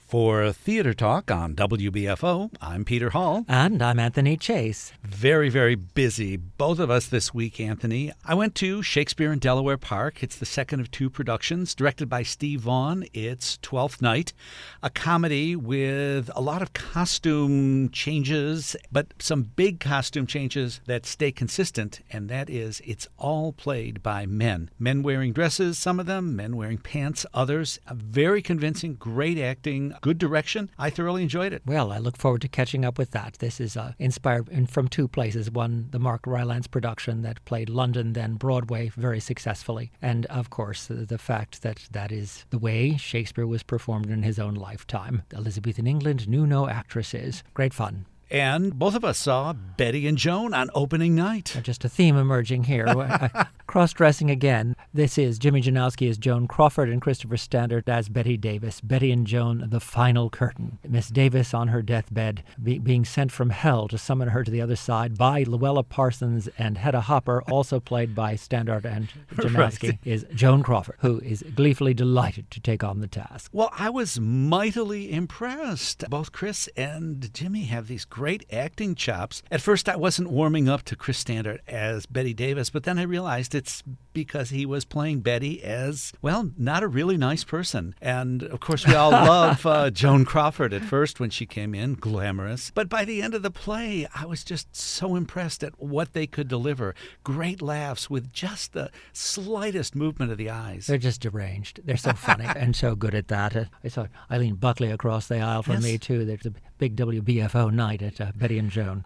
For Theater Talk on WBFO, I'm Peter Hall. And I'm Anthony Chase. Very, very busy, both of us this week, Anthony. I went to Shakespeare in Delaware Park. It's the second of two productions, directed by Steve Vaughn. It's Twelfth Night, a comedy with a lot of costume changes, but some big costume changes that stay consistent, and that is it's all played by men. Men wearing dresses, some of them, men wearing pants, others. Very convincing, great acting, good direction. I thoroughly enjoyed it. Well, I look forward to catching up with that. This is inspired from two places. One, the Mark Rylance production that played London, then Broadway very successfully. And, of course, the fact that that is the way Shakespeare was performed in his own lifetime. Elizabethan England knew no actresses. Great fun. And both of us saw Betty and Joan on opening night. Just a theme emerging here. Cross-dressing again. This is Jimmy Janowski as Joan Crawford and Christopher Standard as Betty Davis. Betty and Joan, the final curtain. Miss Davis on her deathbed, being sent from hell to summon her to the other side by Luella Parsons and Hedda Hopper, also played by Standard and Janowski, right, is Joan Crawford, who is gleefully delighted to take on the task. Well, I was mightily impressed. Both Chris and Jimmy have these great acting chops. At first, I wasn't warming up to Chris Standard as Betty Davis, but then I realized it's because he was playing Betty as, well, not a really nice person. And, of course, we all love Joan Crawford at first when she came in, glamorous. But by the end of the play, I was just so impressed at what they could deliver. Great laughs with just the slightest movement of the eyes. They're just deranged. They're so funny and so good at that. I saw Eileen Buckley across the aisle from me, too. There's a big WBFO night at Betty and Joan.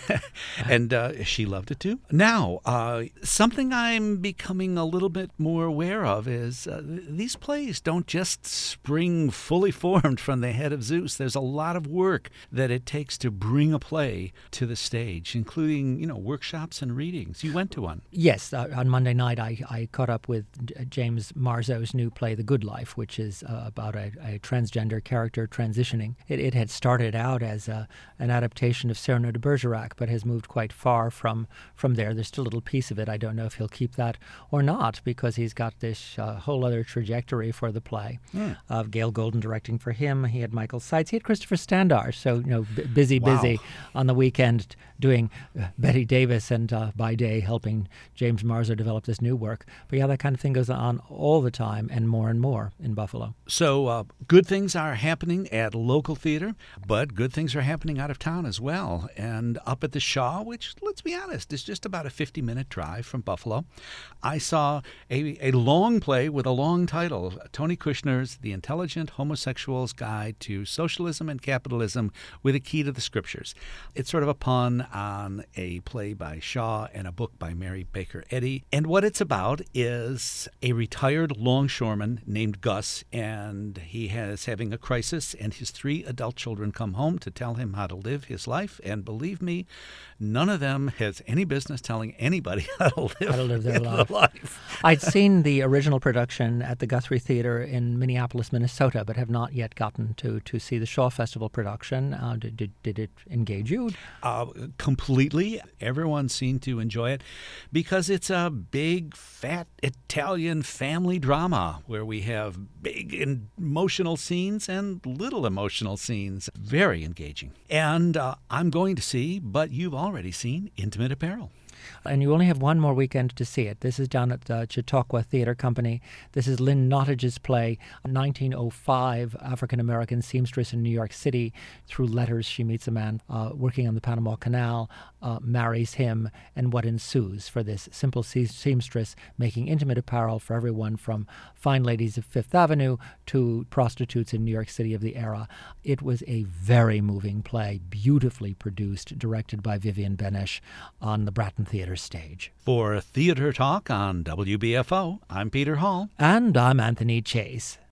And she loved it, too. Now, something I'm becoming a little bit more aware of is these plays don't just spring fully formed from the head of Zeus. There's a lot of work that it takes to bring a play to the stage, including, workshops and readings. You went to one. Yes. On Monday night, I caught up with James Marzo's new play, The Good Life, which is about a transgender character transitioning. It had started out as an adaptation of Cyrano de Bergerac, but has moved quite far from there. There's still a little piece of it. I don't know if he'll keep that or not, because he's got this whole other trajectory for the play. Gail Golden directing for him. He had Michael Seitz. He had Christopher Standard. So, busy on the weekend doing Betty Davis and by day helping James Marzo develop this new work. But yeah, that kind of thing goes on all the time and more in Buffalo. So good things are happening at local theater, but good things are happening out of town as well. And up at the Shaw, which, let's be honest, is just about a 50-minute drive from Buffalo, I saw a long play with a long title, Tony Kushner's The Intelligent Homosexual's Guide to Socialism and Capitalism with a Key to the Scriptures. It's sort of a pun on a play by Shaw and a book by Mary Baker Eddy. And what it's about is a retired longshoreman named Gus, and he is having a crisis, and his 3 adult children come home to tell him how to live his life. And believe me, none of them has any business telling anybody how to live their life. I'd seen the original production at the Guthrie Theater in Minneapolis, Minnesota, but have not yet gotten to see the Shaw Festival production. Did it engage you? Completely. Everyone seemed to enjoy it because it's a big, fat Italian family drama where we have big emotional scenes and little emotional scenes. Very engaging. And I'm going to see, but you've already seen, Intimate Apparel. And you only have one more weekend to see it. This is down at the Chautauqua Theater Company. This is Lynn Nottage's play, 1905, African-American seamstress in New York City. Through letters, she meets a man working on the Panama Canal, marries him, and what ensues for this simple seamstress making intimate apparel for everyone from fine ladies of Fifth Avenue to prostitutes in New York City of the era. It was a very moving play, beautifully produced, directed by Vivian Benesh on the Bratton Theater stage. For Theater Talk on WBFO, I'm Peter Hall. And I'm Anthony Chase.